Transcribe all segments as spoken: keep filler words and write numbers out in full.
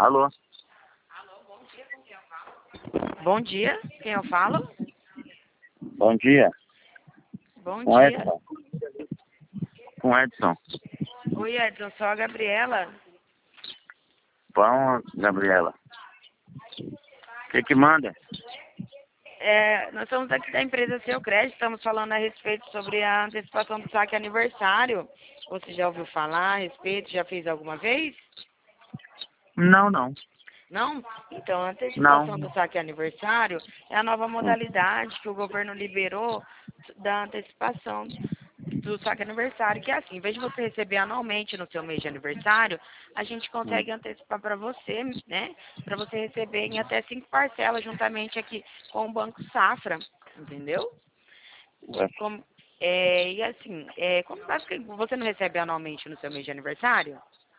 Alô? Bom dia, quem eu falo? Bom dia. Bom Com dia. Edson. Com Edson. Oi, Edson, sou a Gabriela. Bom, Gabriela. O que que manda? É, nós somos aqui da empresa Seu Crédito, estamos falando a respeito sobre a antecipação do saque aniversário. Você já ouviu falar a respeito? Já fez alguma vez? Não, não. Não? Então, a antecipação Não. do saque aniversário é a nova Hum. modalidade que o governo liberou da antecipação do saque aniversário, que é assim, em vez de você receber anualmente no seu mês de aniversário, a gente Hum. consegue antecipar para você, né? Para você receber em até cinco parcelas juntamente aqui com o Banco Safra, entendeu? É. Como, é, e assim, é, como basicamente você não recebe anualmente no seu mês de aniversário?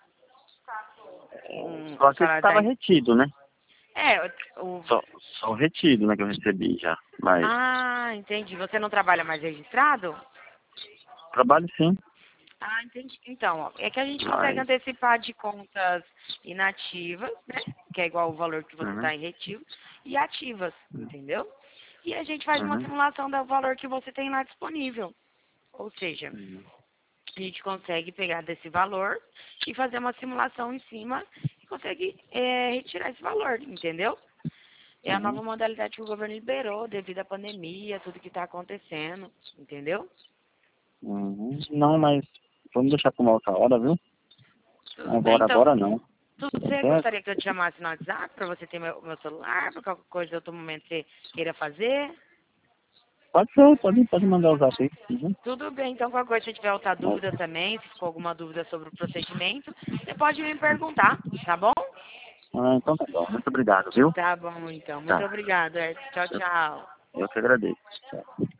Um, Só um que salário estava da... retido, né? É, o... Só, só o retido, né, que eu recebi já. Mas Ah, entendi. Você não trabalha mais registrado? trabalho sim. Ah, entendi. Então, ó, é que a gente consegue Mas. antecipar de contas inativas, né? Que é igual o valor que você Uhum. está em retivo, e ativas, entendeu? E a gente faz uma Uhum. simulação do valor que você tem lá disponível. Ou seja, Uhum. a gente consegue pegar desse valor e fazer uma simulação em cima e consegue é, retirar esse valor, entendeu? É a Uhum. nova modalidade que o governo liberou devido à pandemia, tudo que está acontecendo, entendeu? Uhum. Não, mas vamos deixar para uma outra hora, viu? Tudo bem, Agora, então. agora não. Tu- Tá Você certo? gostaria que eu te chamasse no WhatsApp para você ter meu, meu celular, para qualquer coisa, outro momento você queira fazer? Pode ser, pode, pode mandar os aí. Uhum. Tudo bem, então qualquer coisa, se tiver outra Mas, dúvida também, se ficou alguma dúvida sobre o procedimento, você pode me perguntar, tá bom? ah, então tá bom. Muito obrigado, viu? Tá bom, então. Muito Tá. obrigada. Tchau, Eu, tchau. eu que agradeço. Tchau.